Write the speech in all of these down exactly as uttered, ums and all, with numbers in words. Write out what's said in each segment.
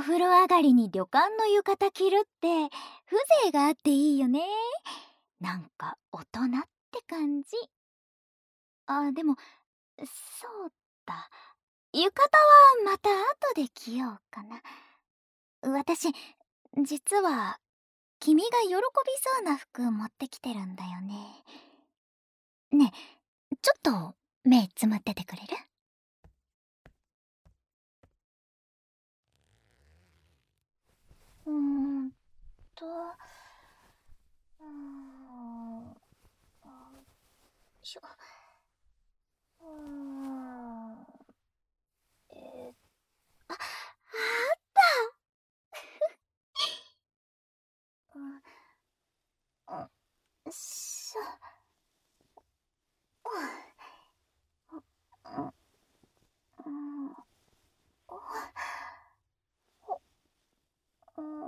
風呂上がりに旅館の浴衣着るって風情があっていいよね。なんか大人って感じ。あ、でもそうだ、浴衣はまた後で着ようかな。私実は君が喜びそうな服持ってきてるんだよね。ねえ、ちょっと目つむっててくれる？うーんとうーんよいしょ。うーんえー、あ、あったうん、うん、しょ、うん、うん、うん、うん、うん、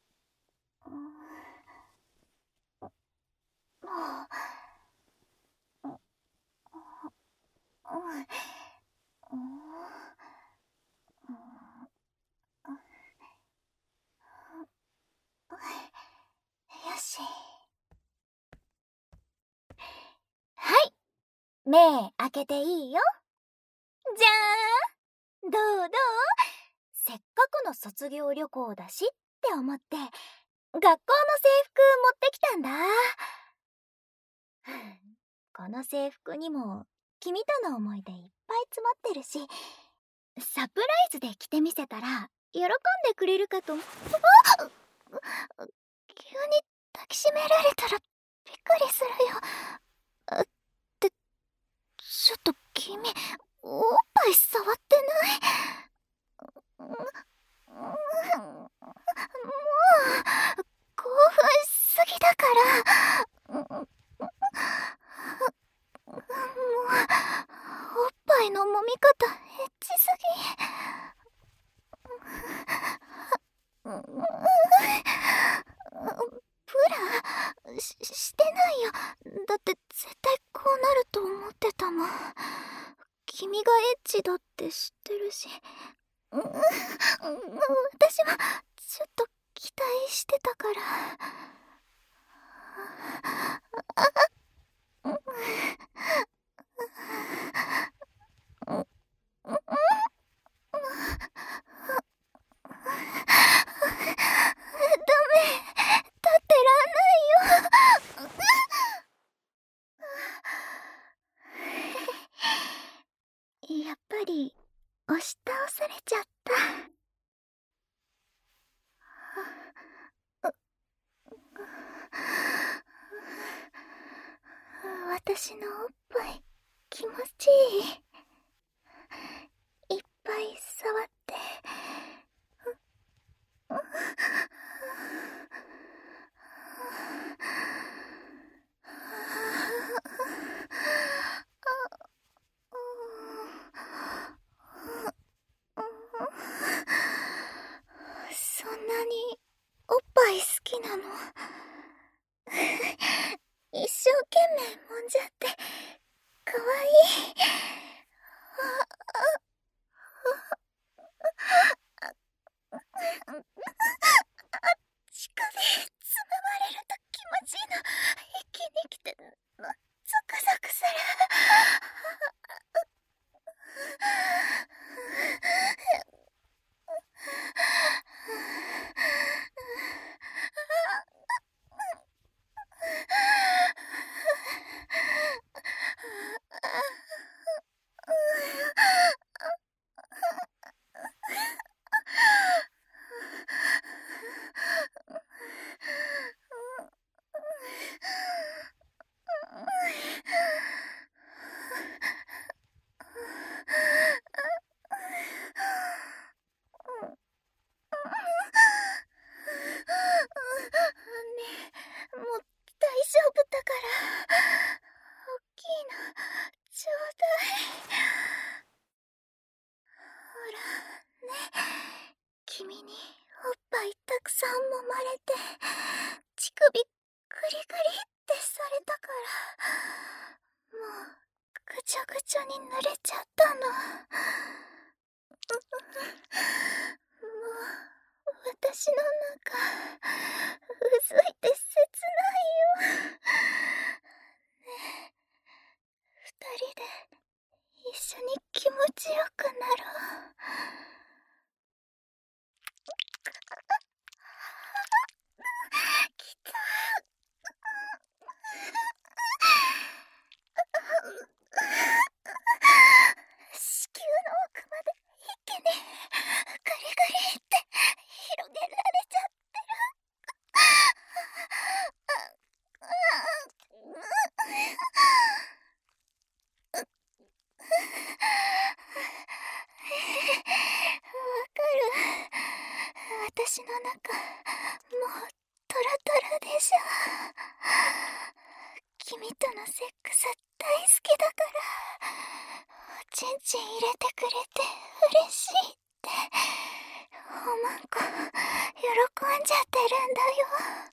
よし。はい、目開けていいよ。じゃーん、どうどう？せっかくの卒業旅行だしって思って学校の制服持ってきたんだ。この制服にも君との思い出いっぱい詰まってるし、サプライズで着てみせたら喜んでくれるかと。あっ、急に抱きしめられたらびっくりするよ。ってちょっと君おっぱい触ってない？もう興奮しすぎだから。もうおっぱいの揉み方エッチすぎ。プラし、してないよ。だって絶対こうなると思ってたもん。君がエッチだって知ってるし、私もちょっと期待してたから。やっぱり押し倒されちゃった。私のおっぱい気持ちいい。いっぱい触って。そんなにおっぱい好きなの？一生懸命揉んじゃってかわいい。乳首つままれると気持ちいいの。一気に来てゾクゾクする。もう大丈夫だから、大きいのちょうだい。ほらね、君におっぱいたくさん揉まれて乳首グリグリってされたから、もうぐちゃぐちゃに濡れちゃったの。もう私の中、うずいて切ないよ。ねえ、二人で一緒に気持ちよくなろう。きた。子宮の奥まで一気にガリガリって広げられちゃってる。わかる。私の中もうトロトロでしょ。君とのセックス大好きだから、おちんちん入れてくれて嬉しいっておまんこ喜んじゃってるんだよ。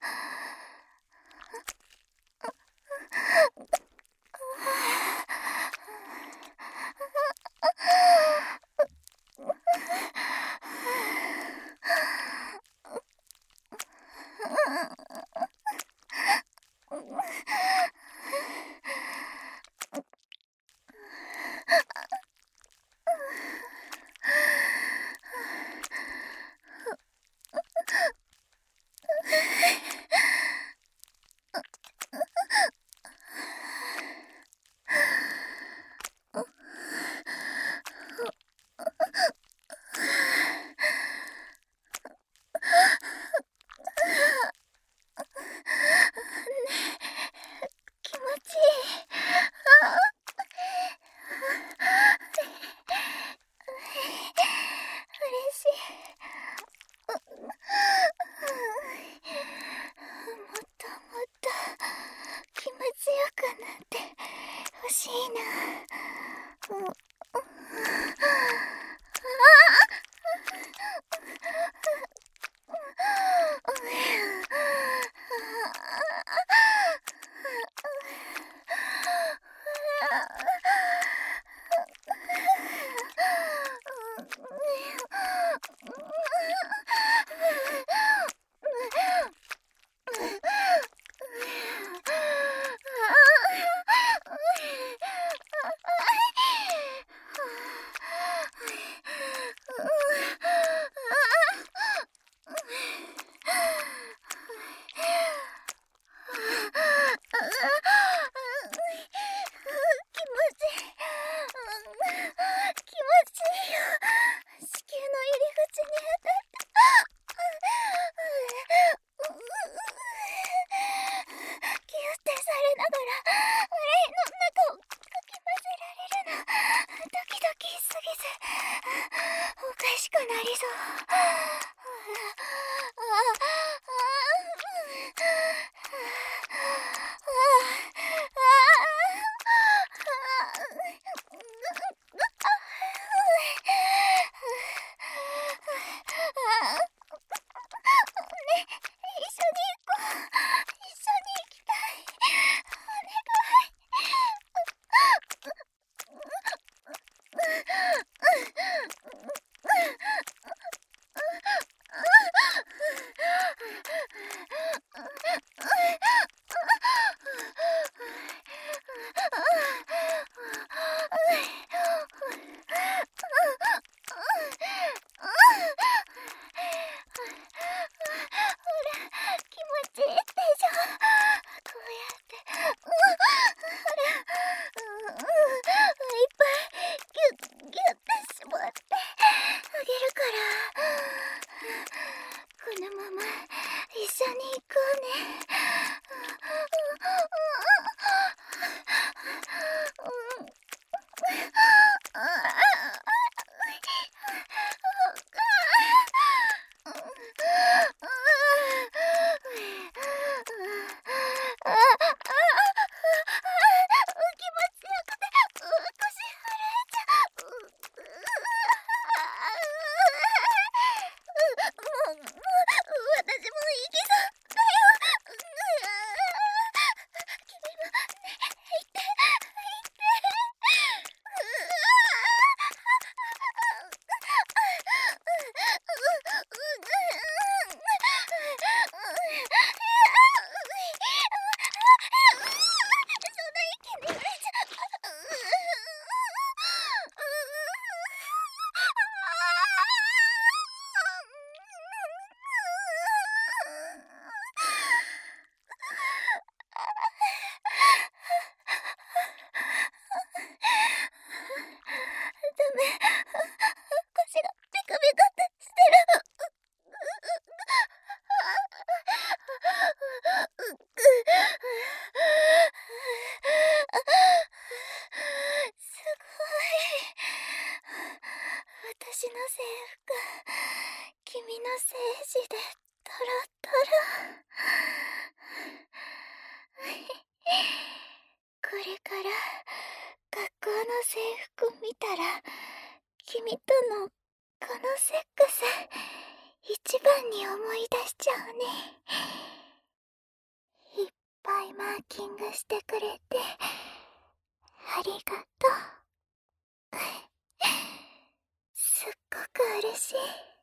気持ちいい。ああ。嬉しい。もっともっと気持ちよくなってほしいな。うん。 私の制服、君の精子でトロトロ。これから学校の制服見たら、君とのこのセックス一番に思い出しちゃうね。いっぱいマーキングしてくれてありがとう。すっごく嬉しい。